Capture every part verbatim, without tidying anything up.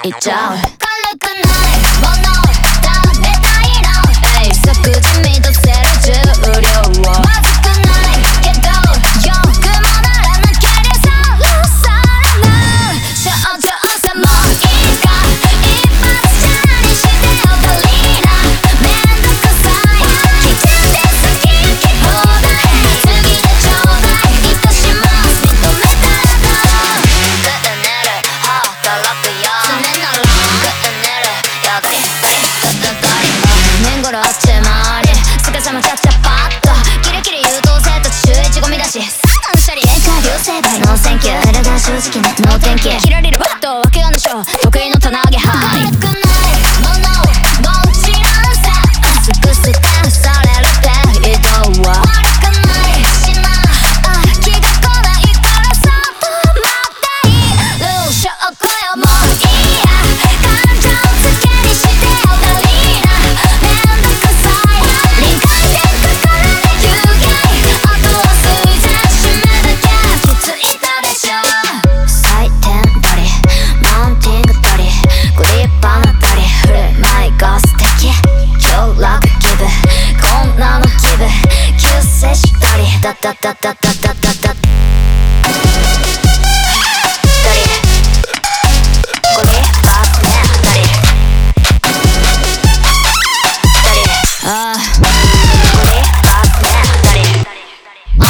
いっちゃう。軽くないものを食べたいの。えい即地満たせる重量を。まずくないけどよくもならなけりゃさらされない。少女さもいいか一発チャレして踊りな。めんどくさい来ちゃって好き来放題。次でちょうだいいたします認めたらどう。グーネル働くよ常ならグーネルやがりガリガリガリめんごろあっち回りすぐさまチャッチャパッとキレキレ優等生たち週一ゴミだし断捨離下流正解ノーセンキューこれが正直なノー天気切られるバットわけがなしょ得意の棚上げハイ軽くないものをもちろんさすぐスキャンされるペイドは悪くないしなあ気が来ないからさ止まっている証拠よもういいや感情つけにして踊りな。めんどくさい理解でかかられ有限あとは水じゃ締めなきゃきついたでしょ。採点だりマウンティングだりグリッパーなだり振る舞いが素敵今日楽気分こんなの気分救世したりダダダダダダダダダリゴリパーねダリダリあーゴリパーねダリあ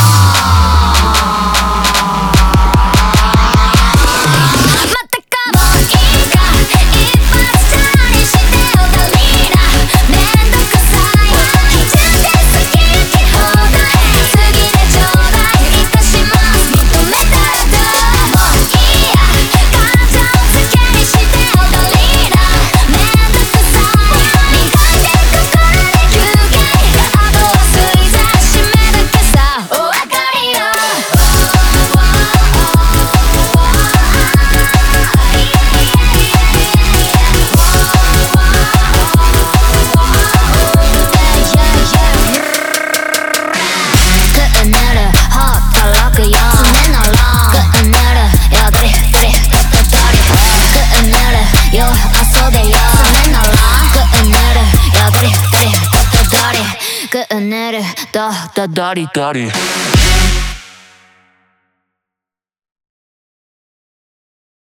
ーまたかもういいか一発チャレして踊りな。めんどくさい来ちゃって好き来放題次でちょうだいいたします認めたらどう。もういいや感情つけにして踊りな。めんどくさい理解でかかられ有限あとは水じゃ締めなきゃさお分かりよ。グーネル働くよ常ならグーネルやがりガリガタガリグーネルよ遊べよ常ならグーネルやがりガリガタガリグーネルダダダリダリ